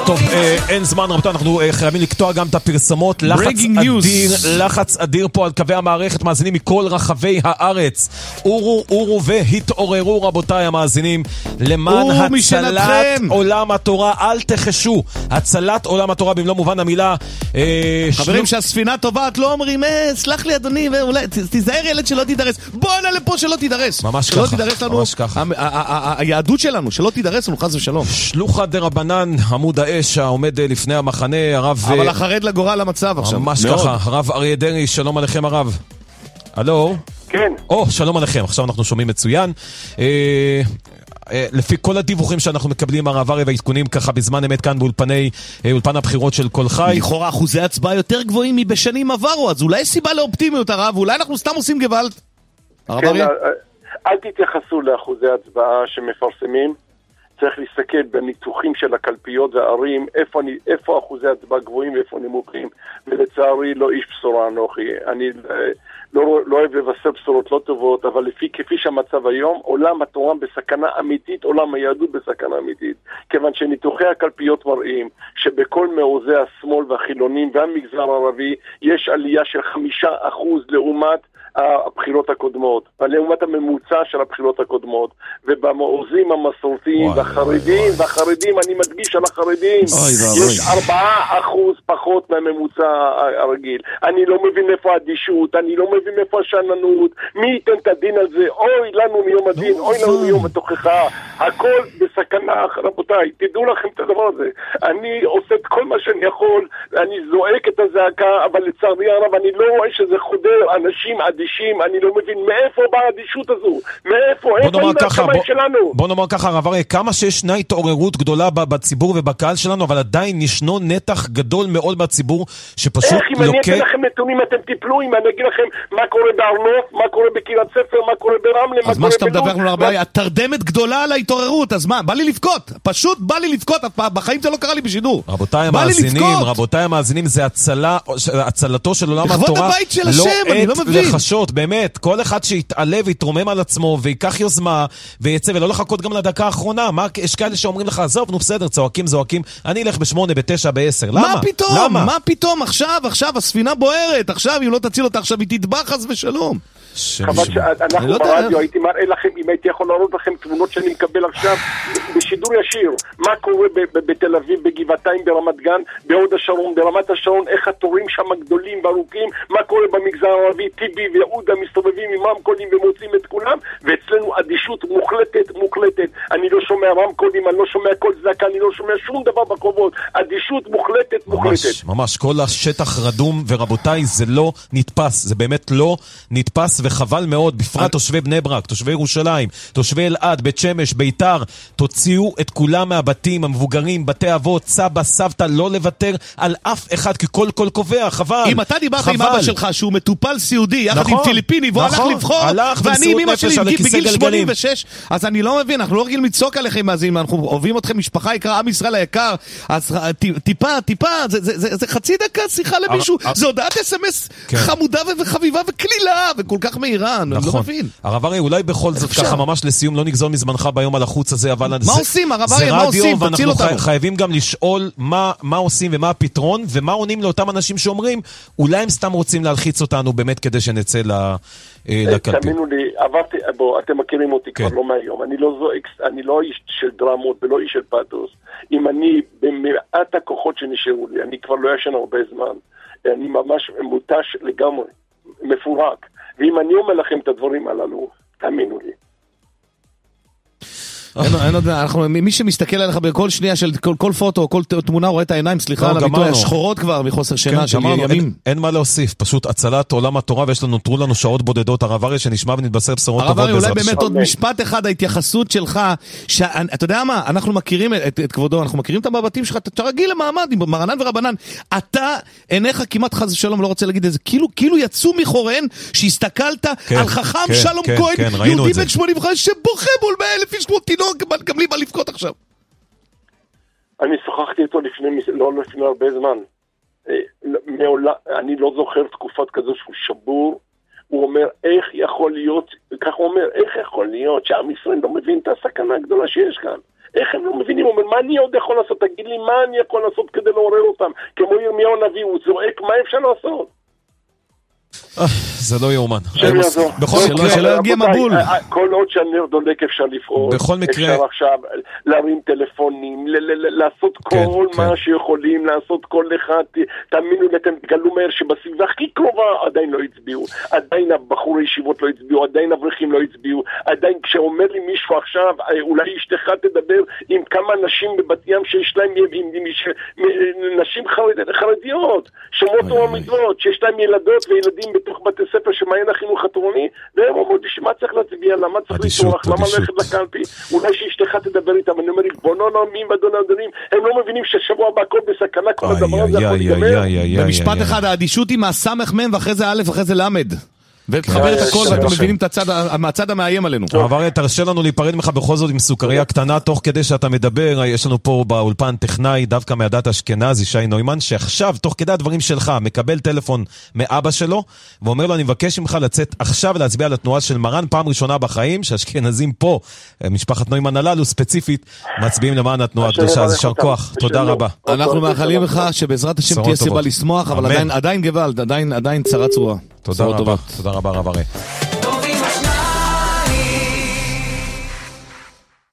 טוב, אין זמן רבותיי, אנחנו חייבים לקטוע גם את הפרסמות. לחץ אדיר פה על קווי המערכת, מאזינים מכל רחבי הארץ. אורו והתעוררו רבותיי המאזינים, למען הצלת עולם התורה. אל תחשו, הצלת עולם התורה במלוא מובן המילה. חברים, שהספינה טובעת לא אומרים סלח לי אדוני, ואולי תיזהר ילד שלא תידרס, בוא נע לפה שלא תידרס, ממש ככה. היהדות שלנו שלא תידרס לנו חס ושלום. שלוחא דרבנן עמוד האש העומד לפני המחנה, הרב, אבל החרד לגורל המצב עכשיו. ממש ככה. הרב אריה דרעי, שלום עליכם הרב. הלו? כן. שלום עליכם, עכשיו אנחנו שומעים מצוין. לפי כל הדיווחים שאנחנו מקבלים הרב אריה והעדכונים ככה בזמן אמת כאן באולפן הבחירות של כל חי, לכאורה אחוזי הצבעה יותר גבוהים מבשנים עברו, אז אולי סיבה לאופטימיות הרב, אולי אנחנו סתם עושים גוואלד. כן, אל תתייחסו לאחוזי הצבעה שמפרסמים, צריך להסתכל בניתוחים של הקלפיות והערים, איפה אחוזי הצבעה גבוהים ואיפה נמוכים, ולצערי לא איש בשורה אנוכי. אני לא אוהב לבשר בשורות לא טובות, אבל כפי שהמצב היום, עולם התורה בסכנה אמיתית, עולם היהדות בסכנה אמיתית, כיוון שניתוחי הקלפיות מראים שבכל מעוזי השמאל והחילונים והמגזר הערבי יש עלייה של 5% לעומת הבחירות הקודמות, לעומת הממוצע של הבחירות הקודמות, ובמעוזים המסורתיים והחרדים, אני מדגיש על החרדים, יש 4% פחות מהממוצע הרגיל. אני לא מבין איפה האדישות, אני לא מבין איפה השאננות, מי ייתן את הדין על זה? אוי לנו מיום הדין, אוי לנו מיום התוכחה, הכל בסכנה. רבותיי, תדעו לכם את הדבר הזה. אני עושה את כל מה שאני יכול, אני זועק את הזעקה, אבל לצערי הרב אני לא רואה שזה חודר אנשים אדישים, אני לא מבין מאיפה באה האדישות הזו, מאיפה, איפה היא מהקמיים שלנו. בוא נאמר ככה הרב אריה, כמה שישנה התעוררות גדולה בציבור ובקהל שלנו, אבל עדיין ישנו נתח גדול מאוד בציבור שפשוט לוקה. איך אם אני אתן לכם נתונים אתם תיפלו, אם אני אגיד לכם מה קורה בארנוף, מה קורה בקריית ספר, מה קורה ברמלה, אז מה שאתה מדבר לנו הרבה, התרדמת גדולה על ההתעוררות, אז מה, בא לי לבכות, פשוט בא לי לבכות, בחיים זה לא קרה לי בשידור. רבותיי המאזינים, זה הצלתו של עולם התורה, לא עת לחשות, באמת, כל אחד שיתעלה ויתרומם על עצמו ויקח יוזמה ויצא ולא לחכות גם לדקה האחרונה. יש כאלה שאומרים לך, עזוב, נו בסדר, צועקים, אני אלך ב8, ב9, ב10. למה? מה פתאום? עכשיו הספינה בוערת, עכשיו אם לא תציל אותה, עכשיו היא תטבע חס ושלום. חבל שאנחנו ברדיו, הייתי מראה לכם, אם הייתי יכול להראות לכם תמונות שאני מקבל עכשיו בשידור ישיר, מה קורה בתל אביב, בגבעתיים, ברמת גן, בהוד השרון, ברמת השרון, איך התורים שם גדולים וארוכים, מה קורה במגזר הערבי, טיבי ויהודה מסתובבים עם רמקולים ומוצאים את כולם, ואצלנו אדישות מוחלטת, אני לא שומע רמקולים, אני לא שומע קול זעקה, אני לא שומע שום דבר בקרובות, אדישות מוחלטת. ממש, כל השטח רדום, ורבותיי, זה לא נתפס, זה באמת לא נתפס, וחבל מאוד, בפרט תושבי בני ברק, תושבי ירושלים, תושבי אלעד, בית שמש, ביתר, תוציאו את כולם מהבתים, המבוגרים, בתי אבות, סבא, סבתא, לא לוותר על אף אחד, כי כל קובע, חבל. אם אתה דיברת עם אבא שלך שהוא מטופל סיעודי, יחד עם פיליפיני, והוא הלך לבחור, ואני עם אמא שלי בגיל 86, אז אני לא מבין, אנחנו לא רגילים לצעוק עליכם, אנחנו אוהבים אתכם, משפחה יקרה, עם ישראל היקר, אז טיפה, זה חצי דקה שיחה למישהו, זה הודעת אס-אמס חמודה וחביבה וכלילה, וכל כך מאיראן, אני לא מבין. הרב אריה, אולי בכל זאת ככה ממש לסיום, לא נגזול מזמנך ביום על החוץ הזה, אבל מה עושים, הרב אריה, מה עושים? תציל אותנו. ואנחנו חייבים גם לשאול מה עושים ומה הפתרון, ומה עונים לאותם אנשים שאומרים, אולי הם סתם רוצים להלחיץ אותנו באמת כדי שנצא לקלפי. תאמינו לי, אתם מכירים אותי כבר לא מהיום, אני לא איש של דרמות ולא איש של פאתוס. אם אני במעט הכוחות שנשארו לי, אני כבר לא ישן הרבה זמן, אני ממש מותש לגמרי, מפורק. ואם אני אומר לכם את הדברים הללו, תאמינו לי. מי שמסתכל עליך בכל שנייה של כל פוטו, כל תמונה, רואה את העיניים, סליחה על הביטוי, השחורות כבר מחוסר שינה של ימים. אין מה להוסיף, פשוט הצלת עולם התורה, ויש לנו, נותרו לנו שעות בודדות. הרב אריה, שנשמע ונתבשר בשורות טובות. הרב אריה, אולי באמת עוד משפט אחד, ההתייחסות שלך, אתה יודע מה, אנחנו מכירים את כבודו, אנחנו מכירים את המבטים שלך, אתה רגיל למעמד עם מרנן ורבנן, אתה עיניך כמעט חס ושלום, לא רוצה להגיד את זה, כאילו יצאו מחוריהן שהסתכלת על חכם שלום כהן, יהודי בן 85 שבוכה מול 100,000 איש כמו תינוק, גם לי בא לבכות עכשיו. אני שוחחתי איתו לא לפני הרבה זמן. אני לא זוכר תקופת כזו שהוא שבור. הוא אומר, איך יכול להיות, כך הוא אומר, איך יכול להיות שעם ישראל לא מבין את הסכנה הגדולה שיש כאן? איך הם לא מבינים? הוא אומר, מה אני עוד יכול לעשות? תגיד לי, מה אני יכול לעשות כדי לעורר אותם? כמו ירמיהו הנביא, הוא זועק, מה אפשר לעשות? זה לא יאומן. בכל מקרה, שלא יגיע מבול. כל עוד שהנר דולק אפשר לפעול. בכל מקרה... אפשר עכשיו להרים טלפונים, לעשות כל מה שיכולים, לעשות כל אחד. תאמינו לי, אתם תגלו מהר שבסביבה הכי קרובה עדיין לא הצביעו. עדיין הבחורי ישיבות לא הצביעו, עדיין אברכים לא הצביעו. עדיין כשאומר לי מישהו עכשיו, אולי אשתך תדבר עם כמה נשים בבת ים שיש להם, נשים חרדיות, שומעות תורה מצוות, שיש להם ילדות וילדים בתוך בתי ספר שמעיין החינוך התורני, והם אומרים לי שמה צריך להצביע, למה צריך לתרוח, למה ללכת לקלפי, אולי שאשתך תדבר איתם, אני אומר לי, בוא נאמין ואדון האדונים, הם לא מבינים ששבוע הבא הכל בסכנה, כל הדבר הזה יכול להיגמר. במשפט אחד, האדישות היא מהסמך מם ואחרי זה א' ואחרי זה למד. ותחבר את הכל ואתם מבינים מהצד המאיים עלינו. עבר, תרשה לנו להיפרד ממך בכל זאת עם סוכריה קטנה תוך כדי שאתה מדבר. יש לנו פה באולפן טכנאי דווקא מהדת אשכנז, ישי נוימן, שעכשיו תוך כדי הדברים שלך מקבל טלפון מאבא שלו ואומר לו, אני מבקש ממך לצאת עכשיו להצביע לתנועה של מרן, פעם ראשונה בחיים שאשכנזים פה, משפחת נוימן הללו ספציפית, מצביעים למען התנועה הקדושה. אז יישר כוח, תודה רבה. אנחנו מאחלים לך שבעזרת השם תהיה סיבה לשמוח, אבל עדיין גוואלד, עדיין צרה צרורה. תודה רבה, תודה רבה רב הרי.